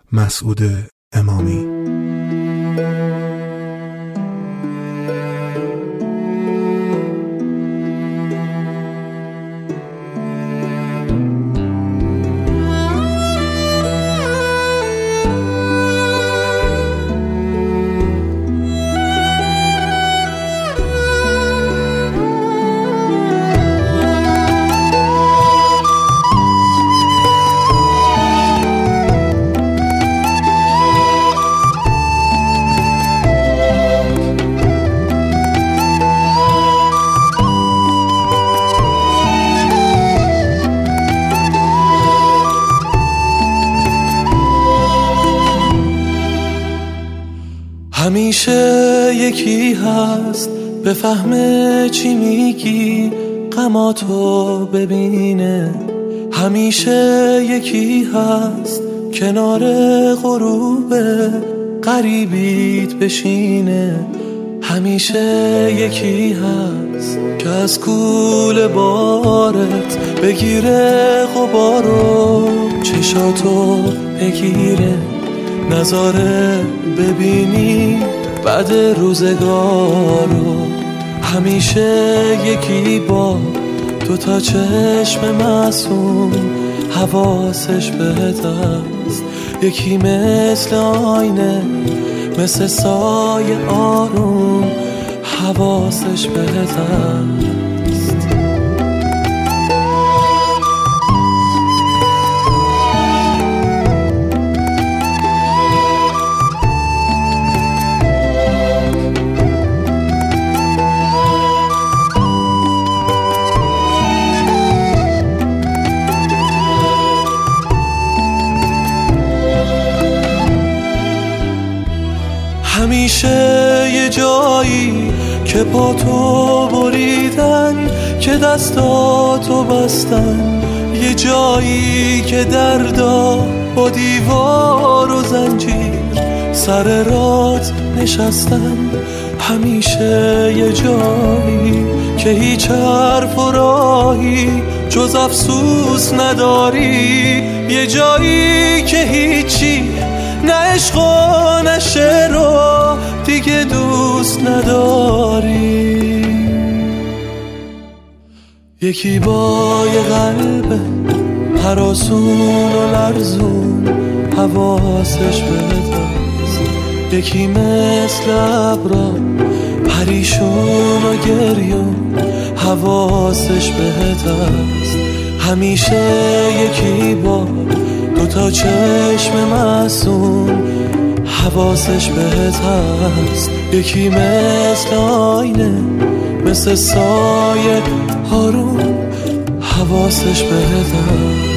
مسعود امامی. همیشه یکی هست بفهمه چی میگی، غماتو ببینه. همیشه یکی هست کنار غروب غریبیت بشینه. همیشه یکی هست که از کوله بارت بگیره غبارو، چشاتو بگیره، نظاره ببینی بعد روزگارو. همیشه یکی با دوتا چشم معصوم حواسش بهت است، یکی مثل آینه، مثل سایه آروم حواسش بهت است. همیشه یه جایی که پا تو بریدن، که دستاتو بستن، یه جایی که دردا با دیوار و زنجیر سر رات نشستن. همیشه یه جایی که هیچ حرف و راهی جز افسوس نداری، یه جایی که هیچی نه عشق و نه شعر رو دیگه دوست نداری. یکی با یه قلب هراسون و لرزون حواسش بهت است، یکی مثل ابرا پریشون و گریون حواسش بهت است. همیشه یکی با دوتا چشم معصوم حواسش بهت هست، یکی مثل آینه، مثل سایه آروم حواسش بهت هست.